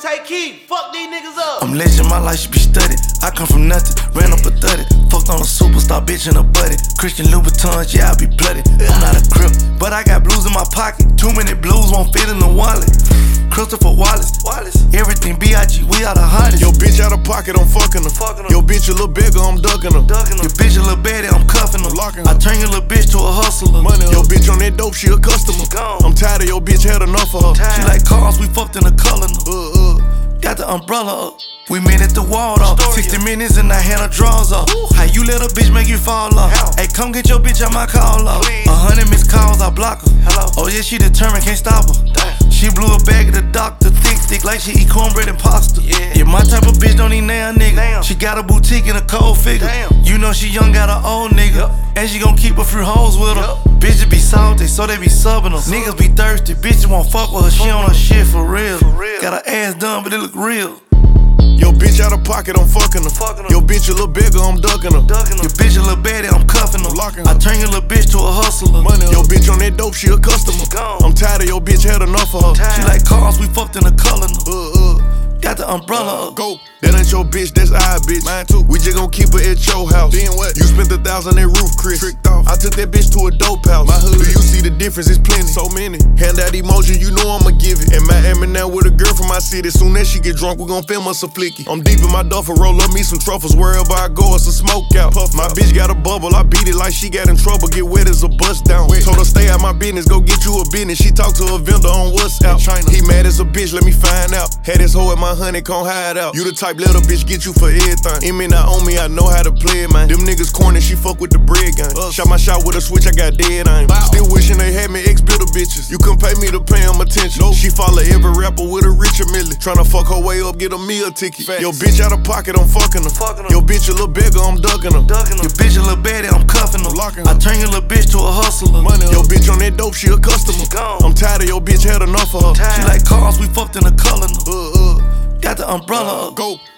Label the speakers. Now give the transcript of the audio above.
Speaker 1: Tay Keith, fuck these niggas up.
Speaker 2: I'm legend, my life should be studied. I come from nothing, ran up a 30. Fucked on a superstar bitch and a buddy. Christian Louboutins, yeah, I be bloody. I'm not a crip, but I got blues in my pocket. Too many blues won't fit in the wallet. Christopher Wallace, everything B.I.G., we are the hottest.
Speaker 3: Yo bitch out of pocket, I'm fucking her. Yo bitch a little bigger, I'm ducking her.
Speaker 2: Your bitch a little baddie, I'm cuffing her. I turn your little bitch to a hustler.
Speaker 3: Yo bitch on that dope, she a customer. I'm tired of your bitch, had enough of her.
Speaker 2: She like cars, we fucked in the color. Got the umbrella up. We made it the wall off. 60 minutes and I had her drawers off. How you let a bitch make you fall off? Hey, come get your bitch out my call off. 100 missed calls, I block her. Oh yeah, she determined, can't stop her. She blew a bag at the doctor, thick like she eat cornbread and pasta. Yeah, my type of bitch don't need now, nigga. She got a boutique and a cold figure. You know she young, got an old nigga. And she gon' keep a few hoes with her. Bitches be salty, so they be subbing her. Niggas be thirsty, bitches won't fuck with her. She on her shit for real. Got her ass done, but it look real.
Speaker 3: Yo bitch out of pocket, I'm fucking her. Yo bitch a little bigger, I'm ducking her.
Speaker 2: Your bitch a little baddie, I'm cuffing her. I turn your little bitch to a hustler.
Speaker 3: Yo bitch on that dope, she a customer. I'm tired of your bitch, had enough of her.
Speaker 2: She like cars, we fucked in the color. Got the umbrella up.
Speaker 3: Go. That ain't your bitch, that's our bitch. Mine too. We just gon' keep her at your house. Then what? You spent 1,000 that roof, Chris. Tricked off. I took that bitch to a dope house. My hood. Do you see the difference? It's plenty. So many. Hand out emoji, you know I'ma give it. In Miami now with a girl from my city. Soon as she get drunk, we gon' film us a flicky. I'm deep in my duffel, roll up me some truffles. Wherever I go, it's a smoke out. Puff. My bitch got a bubble, I beat it like she got in trouble. Get wet as a bust down. Told her stay out my business, go get you a business. She talked to a vendor on WhatsApp. He mad as a bitch, let me find out. Had this hoe at my honeycomb hideout. You the type little bitch get you for everything. In me, not on me, I know how to play it, man. Them niggas corny, she fuck with the bread gang. Shot my shot with a switch, I got dead aim. Still wishing they had me ex-builder bitches. You couldn't pay me to pay them attention. She follow every rapper with a Richard Mille. Tryna fuck her way up, get a meal ticket. Yo bitch out of pocket, I'm fucking her. Yo bitch a little bigger, I'm ducking her.
Speaker 2: Your bitch a little baddie, I'm cuffing her. I turn your little bitch to a hustler.
Speaker 3: Yo bitch on that dope, she a customer. I'm tired of your bitch, had enough of her.
Speaker 2: She like cars, we fucked in the color. Got the umbrella up.
Speaker 3: Go.